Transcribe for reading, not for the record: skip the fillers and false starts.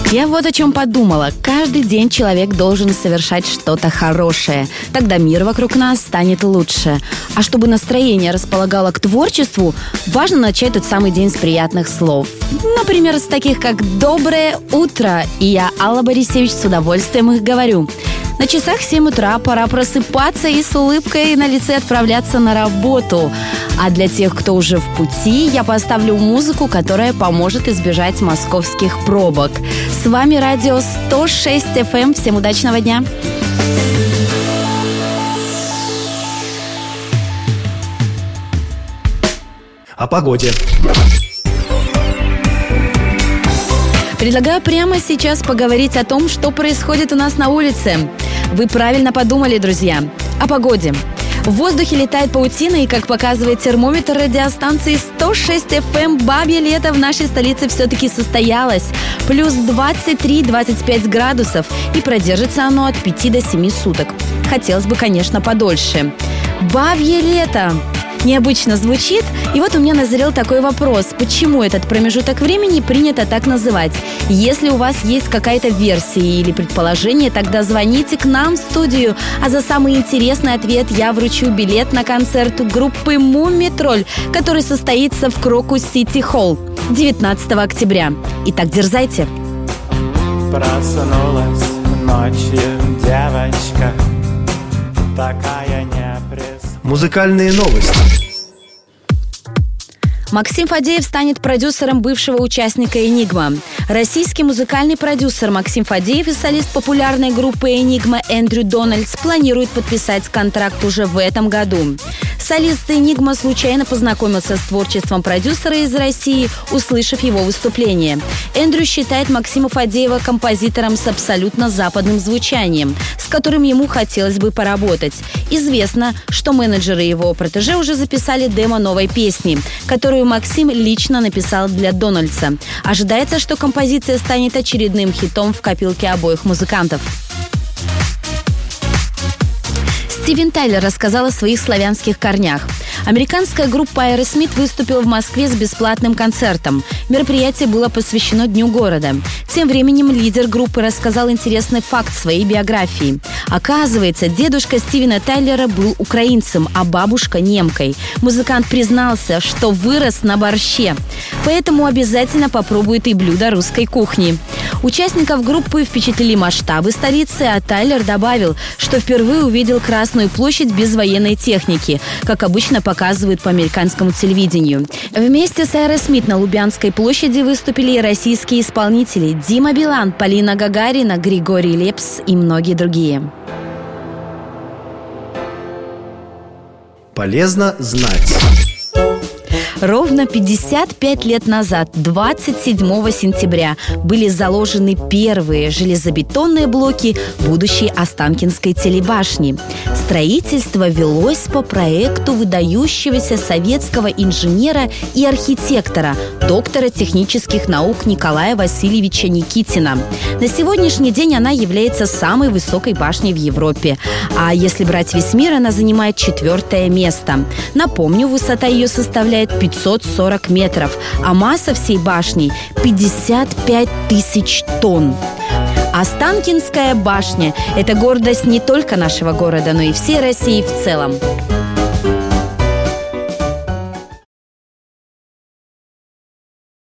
Я вот о чем подумала. Каждый день человек должен совершать что-то хорошее. Тогда мир вокруг нас станет лучше. А чтобы настроение располагало к творчеству, важно начать тот самый день с приятных слов. Например, с таких как «Доброе утро». И я, Алла Борисевич, с удовольствием их говорю. На часах 7 утра, пора просыпаться и с улыбкой на лице отправляться на работу. А для тех, кто уже в пути, я поставлю музыку, которая поможет избежать московских пробок. С вами радио 106 FM. Всем удачного дня! О погоде. Предлагаю прямо сейчас поговорить о том, что происходит у нас на улице. Вы правильно подумали, друзья. О погоде. В воздухе летает паутина, и, как показывает термометр радиостанции 106 FM, бабье лето в нашей столице все-таки состоялось. Плюс 23-25 градусов, и продержится оно от 5 до 7 суток. Хотелось бы, конечно, подольше. Бабье лето! Необычно звучит, и вот у меня назрел такой вопрос. Почему этот промежуток времени принято так называть? Если у вас есть какая-то версия или предположение, тогда звоните к нам в студию. А за самый интересный ответ я вручу билет на концерт группы «Мумий-тролль», который состоится в Крокус-Сити Холл 19 октября. Итак, дерзайте. Проснулась ночью девочка, такая непрест... Музыкальные новости. Максим Фадеев станет продюсером бывшего участника «Энигма». Российский музыкальный продюсер Максим Фадеев и солист популярной группы «Энигма» Эндрю Дональдс планируют подписать контракт уже в этом году. Солист «Энигма» случайно познакомился с творчеством продюсера из России, услышав его выступление. Эндрю считает Максима Фадеева композитором с абсолютно западным звучанием, с которым ему хотелось бы поработать. Известно, что менеджеры его протеже уже записали демо новой песни, которую Максим лично написал для Дональдса. Ожидается, что композиция станет очередным хитом в копилке обоих музыкантов. Стивен Тайлер рассказал о своих славянских корнях. Американская группа Aerosmith выступила в Москве с бесплатным концертом. Мероприятие было посвящено Дню города. Тем временем лидер группы рассказал интересный факт своей биографии. Оказывается, дедушка Стивена Тайлера был украинцем, а бабушка – немкой. Музыкант признался, что вырос на борще, поэтому обязательно попробует и блюда русской кухни. Участников группы впечатлили масштабы столицы, а Тайлер добавил, что впервые увидел Красную площадь без военной техники, как обычно показывают по американскому телевидению. Вместе с Aerosmith на Лубянской площади выступили и российские исполнители Дима Билан, Полина Гагарина, Григорий Лепс и многие другие. Полезно знать. Ровно 55 лет назад, 27 сентября, были заложены первые железобетонные блоки будущей Останкинской телебашни. Строительство велось по проекту выдающегося советского инженера и архитектора, доктора технических наук Николая Васильевича Никитина. На сегодняшний день она является самой высокой башней в Европе. А если брать весь мир, она занимает 4-е место. Напомню, высота ее составляет 540 метров, а масса всей башни 55 тысяч тонн. Останкинская башня – это гордость не только нашего города, но и всей России в целом.